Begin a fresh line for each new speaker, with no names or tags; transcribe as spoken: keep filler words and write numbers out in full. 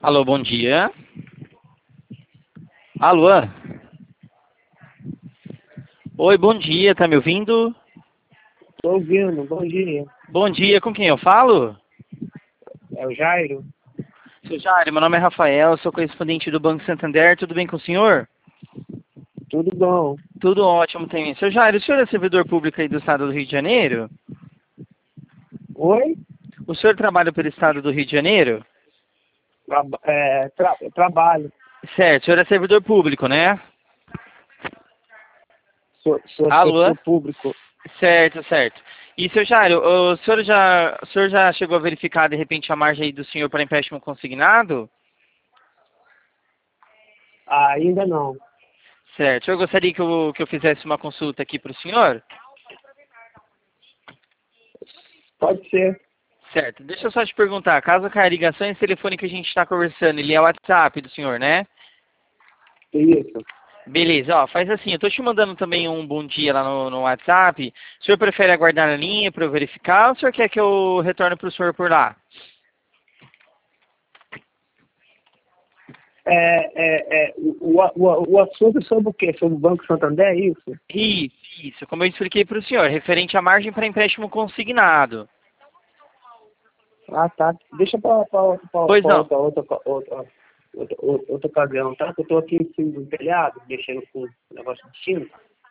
Alô, bom dia. Alô? Oi, bom dia, tá me ouvindo?
Tô ouvindo, bom dia.
Bom dia, com quem eu falo?
É o Jairo?
Seu Jair, meu nome é Rafael, sou correspondente do Banco Santander, tudo bem com o senhor?
Tudo bom?
Tudo ótimo também. Seu Jair, o senhor é servidor público aí do estado do Rio de Janeiro?
Oi?
O senhor trabalha pelo estado do Rio de Janeiro?
Traba- é, tra- trabalho.
Certo, o senhor é servidor público, né?
Sou, sou
Alô?
setor público.
Certo, certo. E, seu Jair, o senhor já, o senhor já chegou a verificar, de repente, a margem aí do senhor para empréstimo consignado?
Ainda não.
Certo. O senhor gostaria que eu, que eu fizesse uma consulta aqui para o senhor?
Pode ser.
Certo. Deixa eu só te perguntar, caso caia a ligação, esse telefone que a gente está conversando, ele é o WhatsApp do senhor, né?
Isso.
Beleza, ó, faz assim, eu tô te mandando também um bom dia lá no, no WhatsApp. O senhor prefere aguardar na linha para eu verificar ou o senhor quer que eu retorne para o senhor por lá?
É, é, é, o, o, o assunto é sobre o quê? Sobre o Banco Santander, é isso?
Isso, isso. Como eu expliquei para o senhor, referente à margem para empréstimo consignado.
Ah, tá. Deixa pra, pra, pra,
Pois
pra
não.
outra, outra, outra, outra, outra ocasião, tá? Que eu tô aqui em cima do telhado, mexendo com o negócio de tinta.